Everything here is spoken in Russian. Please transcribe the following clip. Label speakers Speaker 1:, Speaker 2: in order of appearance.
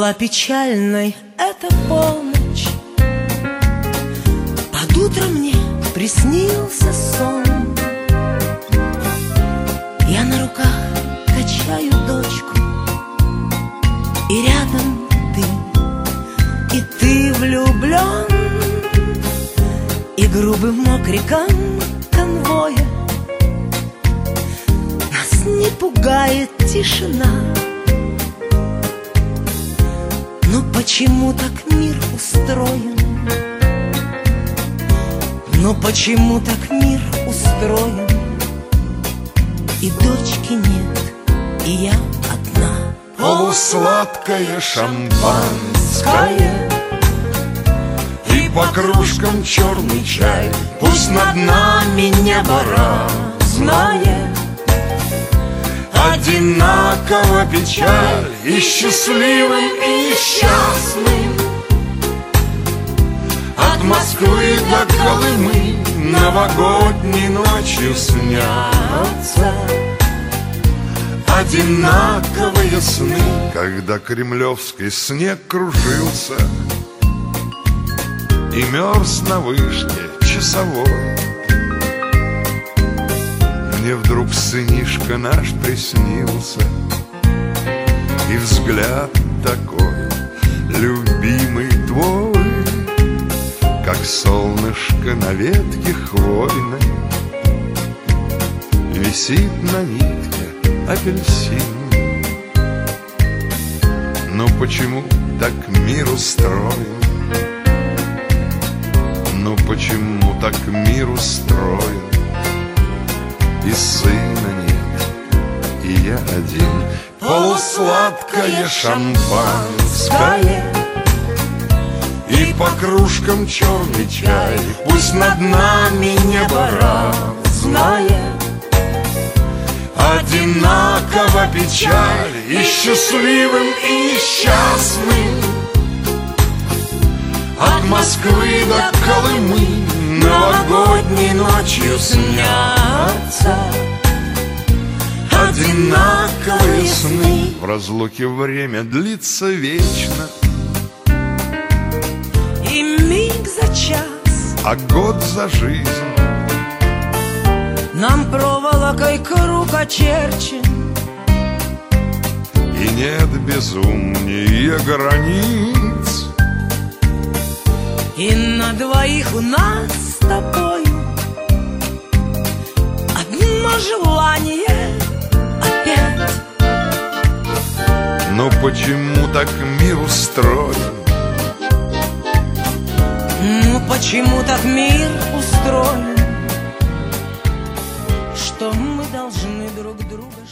Speaker 1: Была печальной эта полночь. Под утро мне приснился сон. Я на руках качаю дочку, и рядом ты, и ты влюблен. И грубым окриком конвоя нас не пугает тишина. Но почему так мир устроен? Но почему так мир устроен? И дочки нет, и я одна.
Speaker 2: Полусладкое шампанское и по кружкам черный чай. Пусть над нами небо разное, одинаково печаль. И счастливым, и несчастным от Москвы до Колымы новогодней ночью снятся одинаковые сны. Когда кремлевский снег кружился и мерз на вышке часовой, мне вдруг сынишка наш приснился, и взгляд такой любимый твой, как солнышко на ветке хвойной, висит на нитке апельсин. Но почему так мир устроен? Ну почему так мир устроен? И сына нет, и я один. Полусладкое шампанское и по кружкам черный чай. Пусть над нами небо разное, одинаково печаль. И счастливым, и несчастным от Москвы до Колымы новогодней ночью снятся одинаковые сны. В разлуке время длится вечно,
Speaker 1: и миг за час,
Speaker 2: а год за жизнь.
Speaker 1: нам проволокой круг очерчен,
Speaker 2: и нет безумнее границ.
Speaker 1: и на двоих у нас с тобою одно желание опять.
Speaker 2: Но почему так мир устроен?
Speaker 1: Ну почему так мир устроен, что мы должны друг друга